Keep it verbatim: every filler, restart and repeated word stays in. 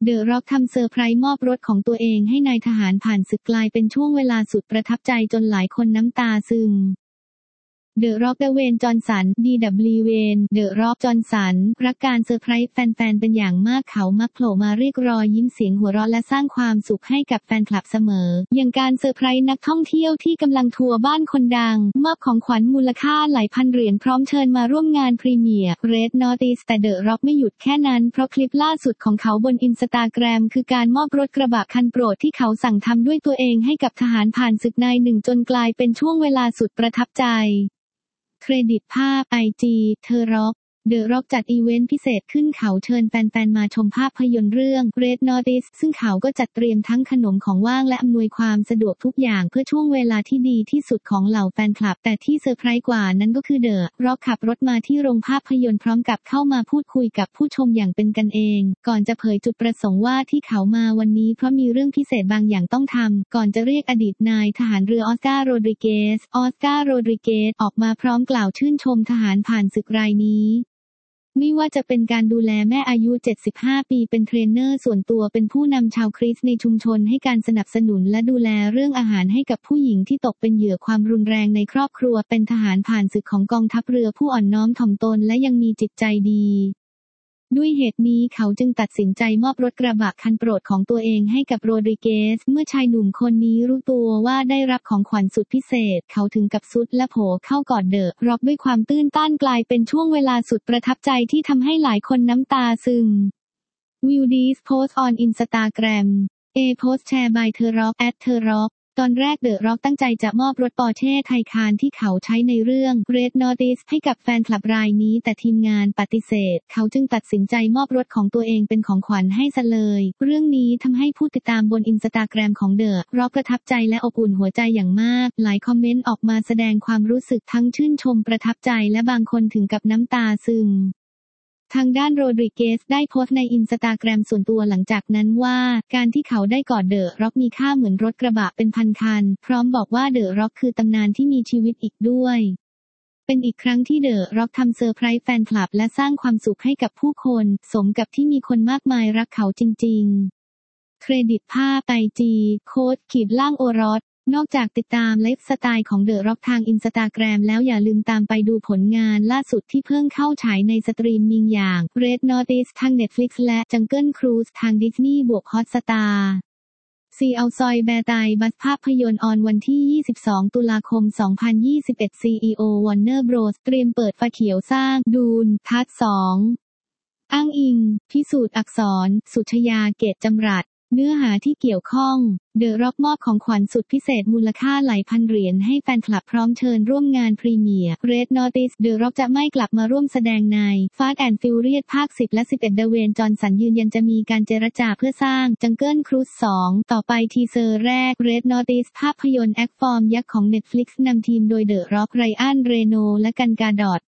เดอะร็อกทำเซอร์ไพรส์มอบรถของตัวเองให้นายทหารผ่านศึกกลายเป็นช่วงเวลาสุดประทับใจจนหลายคนน้ำตาซึมเดอะร็อกเวนจอห์นสัน ดี ดับเบิลยู เวนเดอะร็อกจอห์นสันรักการเซอร์ไพรส์แฟนๆเป็นอย่างมากเขามักโผล่มาเรียกรอยยิ้มเสียงหัวเราะและสร้างความสุขให้กับแฟนคลับเสมออย่างการเซอร์ไพรส์นักท่องเที่ยวที่กำลังทัวร์บ้านคนดังมอบของขวัญมูลค่าหลายพันเหรียญพร้อมเชิญมาร่วมงานพรีเมียร์เรดนอร์ติสแต่เดอะร็อกไม่หยุดแค่นั้นเพราะคลิปล่าสุดของเขาบนอินสตาแกรมคือการมอบรถกระบะคันโปรดที่เขาสั่งทำด้วยตัวเองให้กับทหารผ่านศึกนายหนึ่งจนกลายเป็นช่วงเวลาสุดประทับใจเครดิตภาพ ไอ จี เธอร็อกเดอะร็อกจัดอีเวนต์พิเศษขึ้นเขาเชิญแฟนๆมาชมภาพยนตร์เรื่อง Red Notice ซึ่งเขาก็จัดเตรียมทั้งขนมของว่างและอำนวยความสะดวกทุกอย่างเพื่อช่วงเวลาที่ดีที่สุดของเหล่าแฟนคลับแต่ที่เซอร์ไพรส์กว่านั้นก็คือเดอะร็อกขับรถมาที่โรงภาพยนตร์พร้อมกับเข้ามาพูดคุยกับผู้ชมอย่างเป็นกันเองก่อนจะเผยจุดประสงค์ว่าที่เขามาวันนี้เพราะมีเรื่องพิเศษบางอย่างต้องทำก่อนจะเรียกอดีตนายทหารเรือออสการ์โรดริเกสออสการ์โรดริเกสออกมาพร้อมกล่าวชื่นชมทหารผ่านศึกรายนี้ไม่ว่าจะเป็นการดูแลแม่อายุเจ็ดสิบห้าปีเป็นเทรนเนอร์ส่วนตัวเป็นผู้นำชาวคริสต์ในชุมชนให้การสนับสนุนและดูแลเรื่องอาหารให้กับผู้หญิงที่ตกเป็นเหยื่อความรุนแรงในครอบครัวเป็นทหารผ่านศึกของกองทัพเรือผู้อ่อนน้อมถ่อมตนและยังมีจิตใจดีด้วยเหตุนี้เขาจึงตัดสินใจมอบรถกระบะคันโปรดของตัวเองให้กับโรดริเกสเมื่อชายหนุ่มคนนี้รู้ตัวว่าได้รับของขวัญสุดพิเศษเขาถึงกับซุดและโผล่เข้ากอดเดอะร็อกด้วยความตื้นตันกลายเป็นช่วงเวลาสุดประทับใจที่ทำให้หลายคนน้ำตาซึม Will this post on Instagram A post share by The Rock at The Rockตอนแรกเดอะร็อกตั้งใจจะมอบรถปอร์เช่ไทคานที่เขาใช้ในเรื่อง Red Notice ให้กับแฟนคลับรายนี้แต่ทีมงานปฏิเสธเขาจึงตัดสินใจมอบรถของตัวเองเป็นของขวัญให้ซะเลยเรื่องนี้ทำให้ผู้ติดตามบนอินสตาแกรมของเดอะร็อกประทับใจและอบอุ่นหัวใจอย่างมากหลายคอมเมนต์ออกมาแสดงความรู้สึกทั้งชื่นชมประทับใจและบางคนถึงกับน้ำตาซึมทางด้านโรดริเกสได้โพสต์ในอินสตาแกรมส่วนตัวหลังจากนั้นว่าการที่เขาได้กอดเดอะร็อกมีค่าเหมือนรถกระบะเป็นพันคันพร้อมบอกว่าเดอะร็อกคือตำนานที่มีชีวิตอีกด้วยเป็นอีกครั้งที่เดอะร็อกทำเซอร์ไพรส์แฟนคลับและสร้างความสุขให้กับผู้คนสมกับที่มีคนมากมายรักเขาจริงๆเครดิตภาพ ไอ จี โค้ดขีดล่างโอรสนอกจากติดตามไลฟ์สไตล์ของเดอะร็อกทางอินสตาแกรมแล้วอย่าลืมตามไปดูผลงานล่าสุดที่เพิ่งเข้าฉายในสตรีมมิ่งอย่าง Red Notice ทาง Netflix และ Jungle Cruise ทาง Disney บวก Hotstar ซีเอาซอยแบร์ไตบัสภาพยนตร์ออนวันที่ยี่สิบสองตุลาคมสองพันยี่สิบเอ็ด ซี อี โอ Warner Bros เตรียมเปิดไฟเขียวสร้างดูนพาร์ทสองอ้างอิงพิสูจน์อักษรสุชยาเกตจำรัดเนื้อหาที่เกี่ยวข้องเดอะร็อกมอบของขวัญสุดพิเศษมูลค่าหลายพันเหรียญให้แฟนคลับพร้อมเชิญร่วมงานพรีเมียร์ Red Notice เดอะร็อกจะไม่กลับมาร่วมแสดงใน Fast and Furious ภาคสิบและสิบเอ็ดเดเวนจอห์นสันยืนยันจะมีการเจรจาเพื่อสร้าง Jungle Cruise สองต่อไปทีเซอร์แรก Red Notice ภาพยนตร์แอคฟอร์มยักษ์ของ Netflix นำทีมโดยเดอะร็อกไรอันเรโนและกันกาดอต